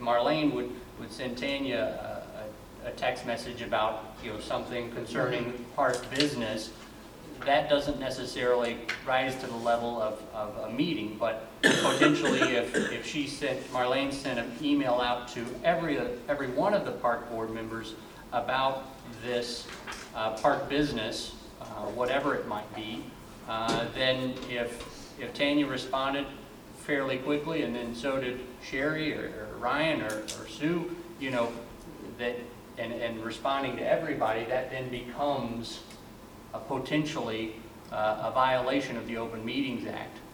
Marlene would send Tanya a text message about, something concerning park business, that doesn't necessarily rise to the level of a meeting, but potentially if Marlene sent an email out to every one of the park board members about this park business, whatever it might be, then if Tanya responded fairly quickly, and then so did Sherry or Ryan or Sue, that and responding to everybody, that then becomes potentially a violation of the Open Meetings Act.